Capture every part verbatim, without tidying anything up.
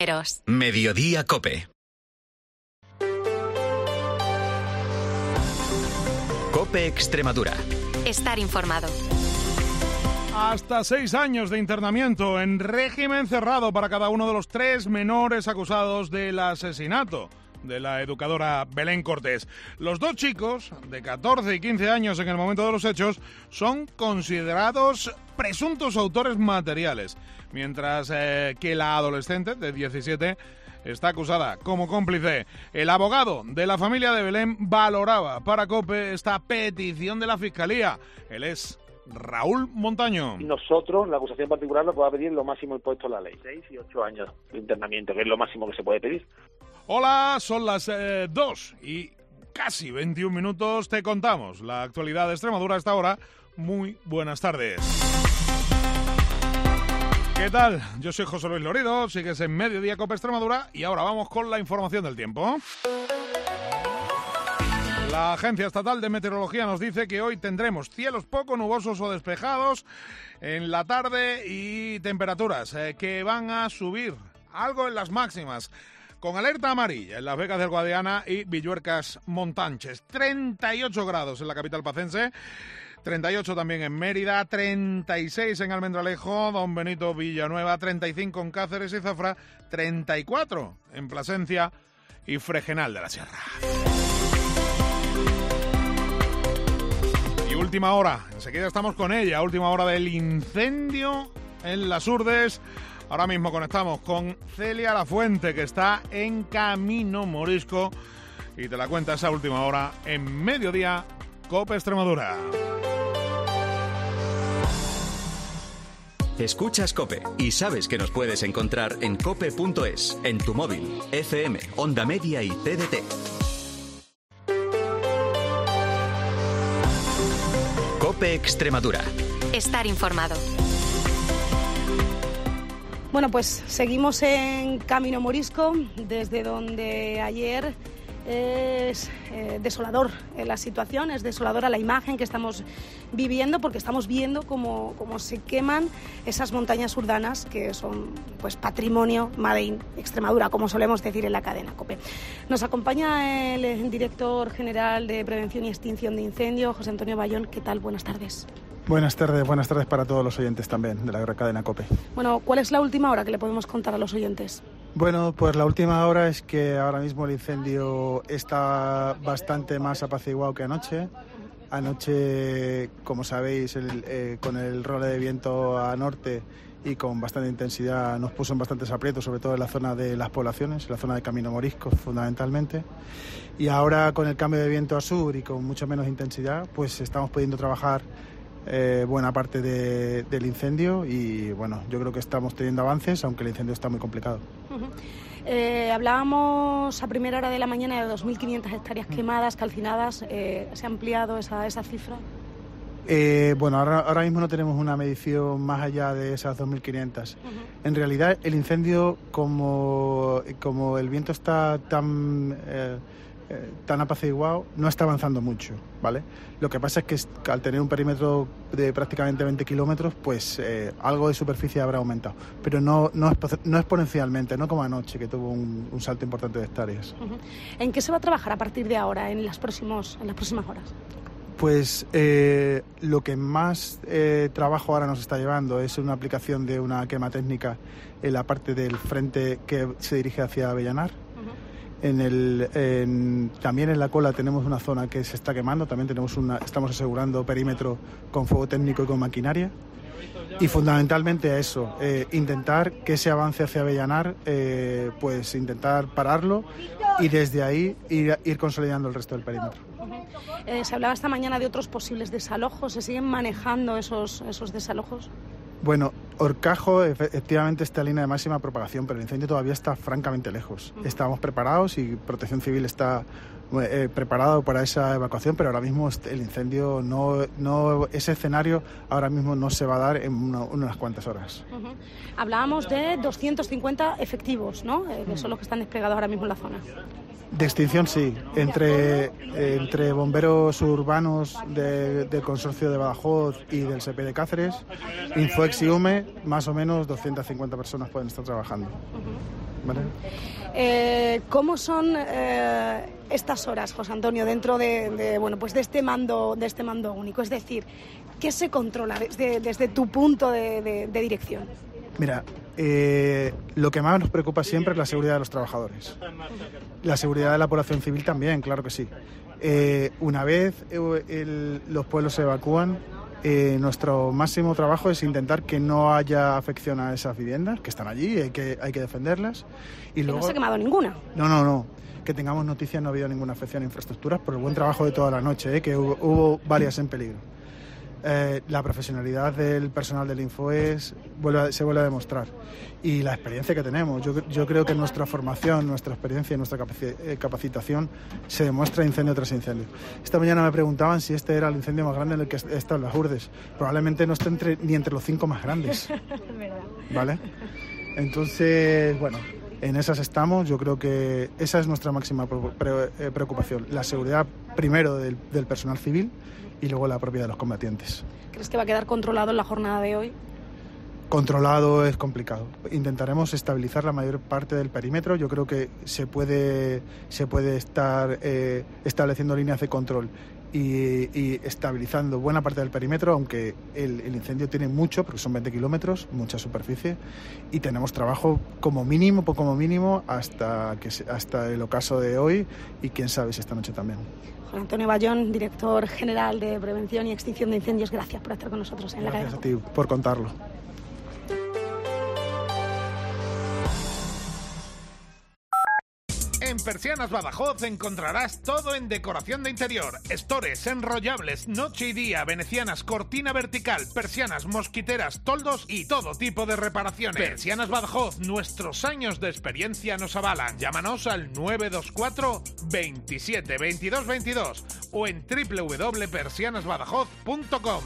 Mediodía COPE. COPE Extremadura. Estar informado. Hasta seis años de internamiento en régimen cerrado para cada uno de los tres menores acusados del asesinato de la educadora Belén Cortés. Los dos chicos, de catorce y quince años en el momento de los hechos, son considerados presuntos autores materiales, mientras eh, que la adolescente, de diecisiete, está acusada como cómplice. El abogado de la familia de Belén valoraba para COPE esta petición de la Fiscalía. Él es Raúl Montaño. Nosotros, la acusación particular, nos puede pedir lo máximo impuesto a la ley, seis y ocho años de internamiento, que es lo máximo que se puede pedir. Hola, son las eh, dos y casi veintiún minutos. Te contamos la actualidad de Extremadura a esta hora. Muy buenas tardes. ¿Qué tal? Yo soy José Luis Lorido, sigues en Mediodía COPE Extremadura y ahora vamos con la información del tiempo. La Agencia Estatal de Meteorología nos dice que hoy tendremos cielos poco nubosos o despejados en la tarde y temperaturas eh, que van a subir algo en las máximas, con alerta amarilla en Las Vegas del Guadiana y Villuercas Montanches. treinta y ocho grados en la capital pacense, treinta y ocho también en Mérida, treinta y seis en Almendralejo, Don Benito, Villanueva, treinta y cinco en Cáceres y Zafra, treinta y cuatro en Plasencia y Fregenal de la Sierra. Y última hora, enseguida estamos con ella, última hora del incendio en Las Urdes. Ahora mismo conectamos con Celia Lafuente, que está en Camino Morisco, y te la cuenta esa última hora en Mediodía COPE Extremadura. Escuchas COPE y sabes que nos puedes encontrar en cope punto es, en tu móvil, F M, Onda Media y T D T. COPE Extremadura. Estar informado. Bueno, pues seguimos en Camino Morisco, desde donde ayer es eh, desolador eh, la situación, es desoladora la imagen que estamos viviendo, porque estamos viendo cómo, cómo se queman esas montañas urdanas que son pues patrimonio Made in Extremadura, como solemos decir en la cadena COPE. Nos acompaña el, el director general de Prevención y Extinción de Incendios, José Antonio Bayón. ¿Qué tal? Buenas tardes. Buenas tardes, buenas tardes para todos los oyentes también de la cadena COPE. Bueno, ¿cuál es la última hora que le podemos contar a los oyentes? Bueno, pues la última hora es que ahora mismo el incendio está bastante más apaciguado que anoche. Anoche, como sabéis, el, eh, con el role de viento a norte y con bastante intensidad nos puso en bastantes aprietos, sobre todo en la zona de las poblaciones, en la zona de Camino Morisco fundamentalmente. Y ahora con el cambio de viento a sur y con mucha menos intensidad, pues estamos pudiendo trabajar Eh, buena parte de, del incendio y bueno, yo creo que estamos teniendo avances, aunque el incendio está muy complicado. Uh-huh. eh, hablábamos a primera hora de la mañana de dos mil quinientas hectáreas quemadas, calcinadas. eh, ¿Se ha ampliado esa, esa cifra? Eh, bueno, ahora, ahora mismo no tenemos una medición más allá de esas dos mil quinientas. Uh-huh. En realidad el incendio, como, como el viento está tan... Eh, tan apaciguado, no está avanzando mucho, ¿vale? Lo que pasa es que al tener un perímetro de prácticamente veinte kilómetros, pues eh, algo de superficie habrá aumentado, pero no, no, no exponencialmente, no como anoche, que tuvo un, un salto importante de hectáreas. Uh-huh. ¿En qué se va a trabajar a partir de ahora, en las, próximos, en las próximas horas? Pues eh, lo que más eh, trabajo ahora nos está llevando es una aplicación de una quema técnica en la parte del frente que se dirige hacia Avellanar. En el, en, también en la cola tenemos una zona que se está quemando, también tenemos una, estamos asegurando perímetro con fuego técnico y con maquinaria. Y fundamentalmente eso, eh, intentar que ese avance hacia Avellanar, eh, pues intentar pararlo y desde ahí ir, ir consolidando el resto del perímetro. Uh-huh. eh, se hablaba esta mañana de otros posibles desalojos, ¿se siguen manejando esos, esos desalojos? Bueno, Horcajo efectivamente está en línea de máxima propagación, pero el incendio todavía está francamente lejos. Uh-huh. Estamos preparados y Protección Civil está eh, preparado para esa evacuación, pero ahora mismo el incendio, no, no, ese escenario ahora mismo no se va a dar en una, unas cuantas horas. Uh-huh. Hablábamos de doscientos cincuenta efectivos, ¿no? Eh, que son los que están desplegados ahora mismo en la zona. De extinción sí, entre, eh, entre bomberos urbanos de, del Consorcio de Badajoz y del S P de Cáceres, Infoex y U M E, más o menos doscientas cincuenta personas pueden estar trabajando. Uh-huh. ¿vale? Eh, ¿Cómo son eh, estas horas, José Antonio, dentro de, de, bueno, pues de este mando, de este mando único? Es decir, ¿qué se controla desde, desde tu punto de, de, de dirección? Mira, eh, lo que más nos preocupa siempre es la seguridad de los trabajadores. La seguridad de la población civil también, claro que sí. Eh, una vez el, el, los pueblos se evacúan, eh, nuestro máximo trabajo es intentar que no haya afección a esas viviendas, que están allí, hay que, hay que defenderlas. Y luego, no se ha quemado ninguna. No, no, no. Que tengamos noticias, no ha habido ninguna afección a infraestructuras por el buen trabajo de toda la noche, eh, que hubo, hubo varias en peligro. Eh, la profesionalidad del personal del Infoes vuelve a, se vuelve a demostrar, y la experiencia que tenemos. Yo, yo creo que nuestra formación, nuestra experiencia y nuestra capaci- eh, capacitación se demuestra incendio tras incendio. Esta mañana me preguntaban si este era el incendio más grande en el que he estado en las Urdes. Probablemente no esté entre, ni entre los cinco más grandes, ¿vale? Entonces, bueno, en esas estamos. Yo creo que esa es nuestra máxima pre- pre- preocupación, la seguridad primero del, del personal civil y luego la propia de los combatientes. ¿Crees que va a quedar controlado en la jornada de hoy? Controlado es complicado. Intentaremos estabilizar la mayor parte del perímetro. Yo creo que se puede, se puede estar eh, estableciendo líneas de control y, y estabilizando buena parte del perímetro, aunque el, el incendio tiene mucho, porque son veinte kilómetros, mucha superficie, y tenemos trabajo como mínimo, como mínimo, hasta, que, hasta el ocaso de hoy, y quién sabe si esta noche también. Juan Antonio Bayón, director general de Prevención y Extinción de Incendios, gracias por estar con nosotros en La Cadena. Gracias a ti por contarlo. En Persianas Badajoz encontrarás todo en decoración de interior, estores, enrollables, noche y día, venecianas, cortina vertical, persianas, mosquiteras, toldos y todo tipo de reparaciones. Persianas Badajoz, nuestros años de experiencia nos avalan. Llámanos al nueve dos cuatro, veintisiete, veintidós veintidós o en doble u doble u doble punto persianas badajoz punto com.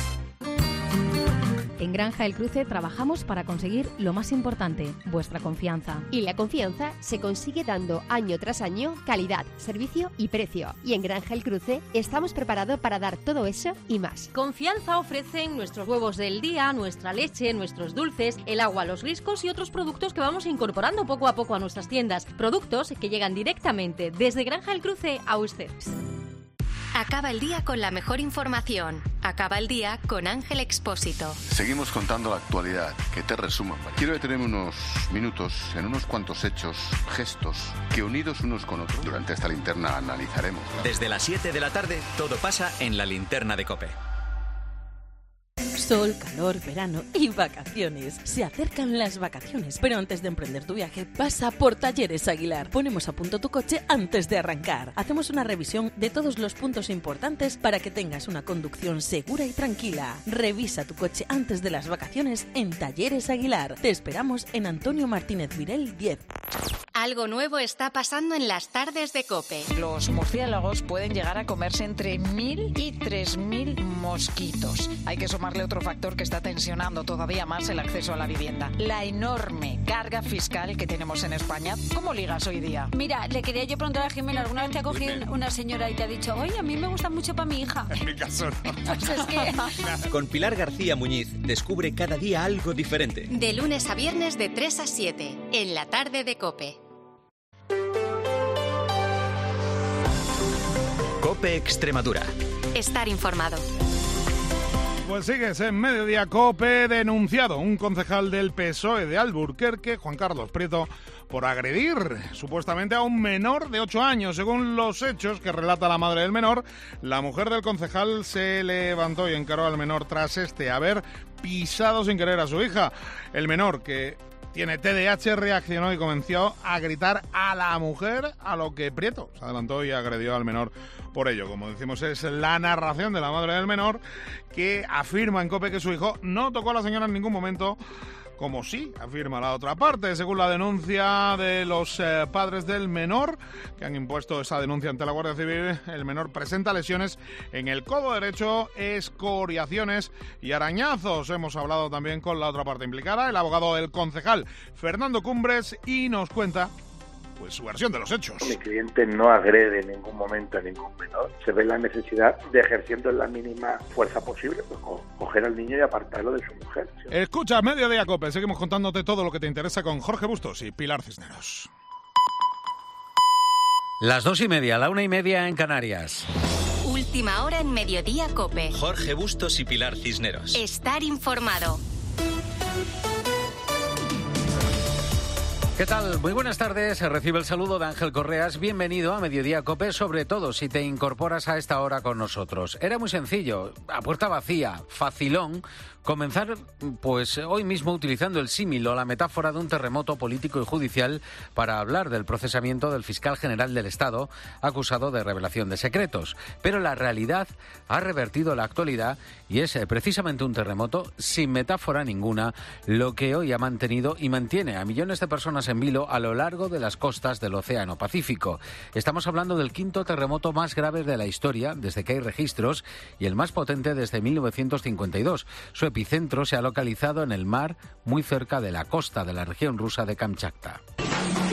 En Granja El Cruce trabajamos para conseguir lo más importante, vuestra confianza. Y la confianza se consigue dando año tras año calidad, servicio y precio. Y en Granja El Cruce estamos preparados para dar todo eso y más. Confianza ofrecen nuestros huevos del día, nuestra leche, nuestros dulces, el agua, los riscos y otros productos que vamos incorporando poco a poco a nuestras tiendas. Productos que llegan directamente desde Granja El Cruce a usted. Acaba el día con la mejor información. Acaba el día con Ángel Expósito. Seguimos contando la actualidad, que te resumo. Quiero detenerme unos minutos en unos cuantos hechos, gestos, que unidos unos con otros, durante esta linterna analizaremos. Desde las siete de la tarde, todo pasa en la linterna de COPE. Sol, calor, verano y vacaciones. Se acercan las vacaciones, pero antes de emprender tu viaje, pasa por Talleres Aguilar. Ponemos a punto tu coche antes de arrancar. Hacemos una revisión de todos los puntos importantes para que tengas una conducción segura y tranquila. Revisa tu coche antes de las vacaciones en Talleres Aguilar. Te esperamos en Antonio Martínez Virel diez. Algo nuevo está pasando en las tardes de COPE. Los murciélagos pueden llegar a comerse entre mil y tres mil mosquitos. Hay que sumarle otro factor que está tensionando todavía más el acceso a la vivienda: la enorme carga fiscal que tenemos en España. ¿Cómo ligas hoy día? Mira, le quería yo preguntar a Jimena, ¿alguna vez te ha cogido una señora y te ha dicho, oye, a mí me gusta mucho para mi hija? En mi caso no. Pues es que... Con Pilar García Muñiz, descubre cada día algo diferente. De lunes a viernes de tres a siete, en la tarde de COPE. COPE Extremadura. Estar informado. Pues sigues en Mediodía COPE. Denunciado un concejal del P S O E de Alburquerque, Juan Carlos Prieto, por agredir supuestamente a un menor de ocho años. Según los hechos que relata la madre del menor, la mujer del concejal se levantó y encaró al menor tras este haber pisado sin querer a su hija. El menor, que tiene T D A H, reaccionó y comenzó a gritar a la mujer, a lo que Prieto se adelantó y agredió al menor por ello. Como decimos, es la narración de la madre del menor, que afirma en COPE que su hijo no tocó a la señora en ningún momento, como sí afirma la otra parte. Según la denuncia de los eh, padres del menor, que han impuesto esa denuncia ante la Guardia Civil, el menor presenta lesiones en el codo derecho, escoriaciones y arañazos. Hemos hablado también con la otra parte implicada, el abogado del concejal, Fernando Cumbres, y nos cuenta pues su versión de los hechos. Mi cliente no agrede en ningún momento a ningún menor. Se ve la necesidad de, ejerciendo la mínima fuerza posible, pues coger al niño y apartarlo de su mujer. ¿Sí? Escucha, Mediodía Cope, seguimos contándote todo lo que te interesa con Jorge Bustos y Pilar Cisneros. Las dos y media, la una y media en Canarias. Última hora en Mediodía Cope. Jorge Bustos y Pilar Cisneros. Estar informado. ¿Qué tal? Muy buenas tardes. Recibe el saludo de Ángel Correas. Bienvenido a Mediodía Cope, sobre todo si te incorporas a esta hora con nosotros. Era muy sencillo, a puerta vacía, facilón, comenzar pues hoy mismo utilizando el símil o la metáfora de un terremoto político y judicial para hablar del procesamiento del fiscal general del Estado acusado de revelación de secretos. Pero la realidad ha revertido la actualidad y es precisamente un terremoto sin metáfora ninguna lo que hoy ha mantenido y mantiene a millones de personas en vilo a lo largo de las costas del Océano Pacífico. Estamos hablando del quinto terremoto más grave de la historia desde que hay registros y el más potente desde mil novecientos cincuenta y dos. Su epicentro se ha localizado en el mar muy cerca de la costa de la región rusa de Kamchatka.